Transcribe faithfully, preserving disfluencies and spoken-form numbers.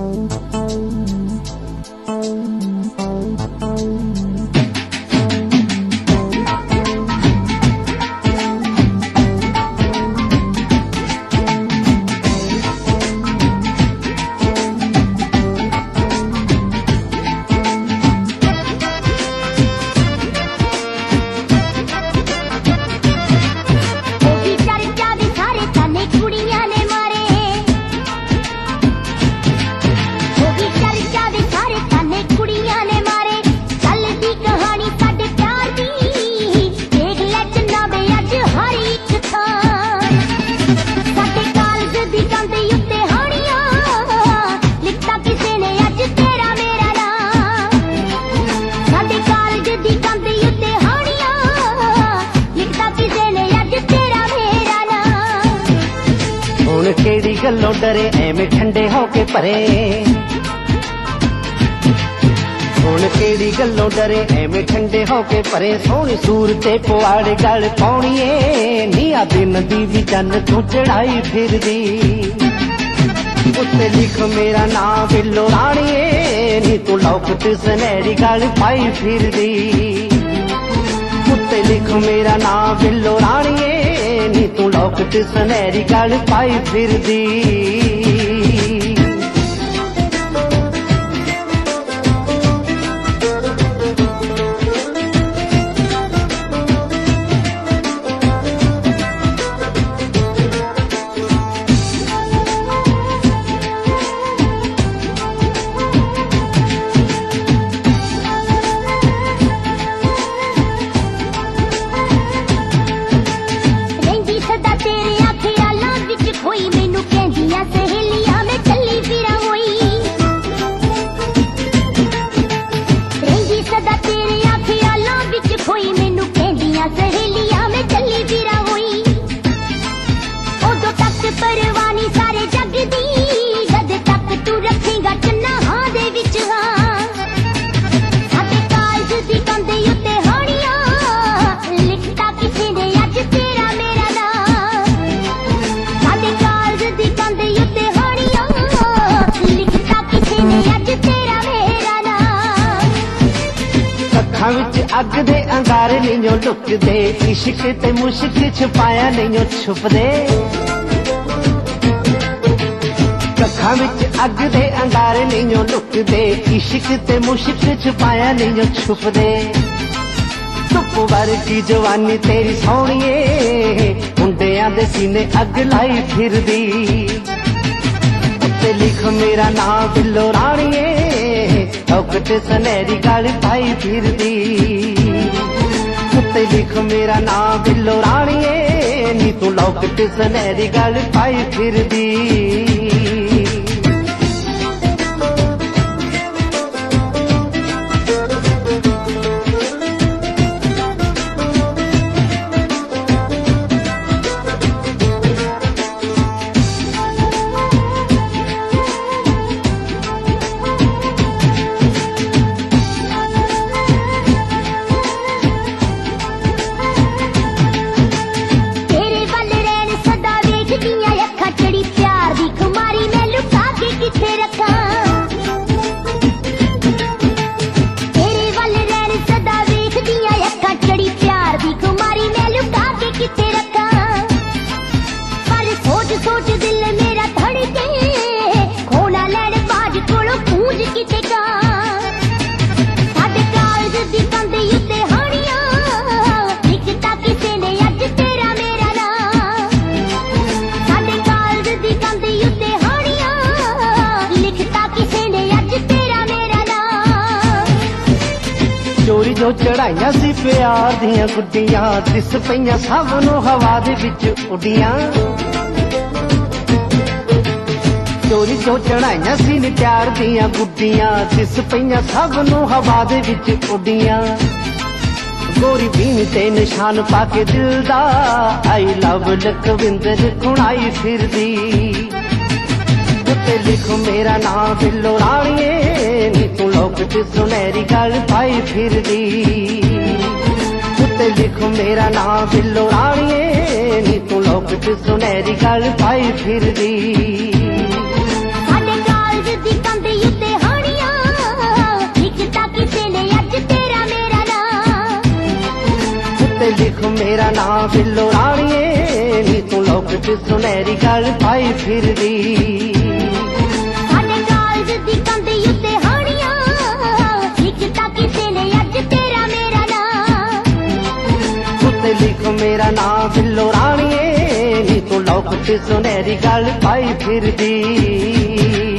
केड़ी गल्लों डरे एवें ठंडे होके परे, हुण केड़ी गल्लों डरे एवें ठंडे होके परे। सोहनी सूरते पुआड़े गल पाउणीए, निया दिन दी भी चन तू चढ़ाई फिरदी। उत्ते लिख मेरा नाम बिल्लो राणीए, नी तू लौकत सनैरी गल पाई फिरदी। उत्ते लिख मेरा नाम बिल्लो राणीए, नी तू लौकत सनैरी गल पाई फिरदी। अग दे अंगारे नहीं लुकदे, इश्क ते मुश्क छुपाया नहीं छुपदे। कखां विच अग दे अंगारे नहीं लुकदे, इश्क ते मुश्क छुपाया नहीं छुपदे। धुप वर्गी जवानी तेरी सोहणीए, मुंडियां दे सीने अग लाई फिरदी। उत्ते लिख मेरा नाम बिल्लो राणीए, लौकत सनैरी गल पाई फिरदी। उत्ते लिख मेरा नाम बिल्लो राणीए, नी तू लौकत सनैरी गल पाई फिरदी। चोरी जो चढ़ाइया सी प्यार दियां गुड्डियां, दिस पईयां सब नूं हवा दे विच उड्डियां। चोरी जो चढ़ाइया सी प्यार दियां गुड्डियां, दिस पईयां सब नूं हवा दे विच उड्डियां। गोरी बीन ते निशान पाके दिल दा, आई लव लखविंदर कुणाई फिरदी। उत्ते लिख मेरा नाम बिल्लो राणीए, नी तू लौकत सुनहरी गल पाई फिरदी। उत्ते लिख मेरा नाम बिल्लो राणीए, नी तू लौकत सुनहरी गल पाई फिरदी। ਉੱਤੇ ਲਿਖ ਮੇਰਾ ਨਾਂ ਬਿੱਲੋ ਰਾਣੀਏ ਨੀ ਤੂੰ ਲੋਕ ਚ ਸੁਨਹਿਰੀ ਗੱਲ ਪਾਈ ਫਿਰਦੀ ਸਾਡੇ ਕਾਲਜ ਦੀ ਕੰਧ ਉੱਤੇ ਹਾਣੀਆਂ ਲਿਖਤਾ ਕਿਸੇ ਨੇ ਅੱਜ ਤੇਰਾ ਮੇਰਾ ਨਾਂ ਉੱਤੇ ਲਿਖ ਮੇਰਾ ਨਾਂ ਬਿੱਲੋ ਰਾਣੀਏ ਨੀ ਤੂੰ ਲੋਕ ਚ ਸੁਨਹਿਰੀ ਗੱਲ ਪਾਈ ਫਿਰਦੀ